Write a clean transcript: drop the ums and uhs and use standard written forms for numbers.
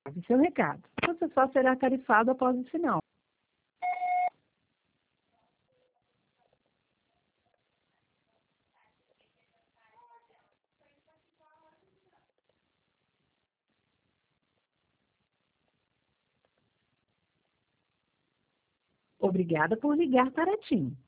Esse seu recado. Você só será tarifado após o sinal. Obrigada por ligar para a TIM.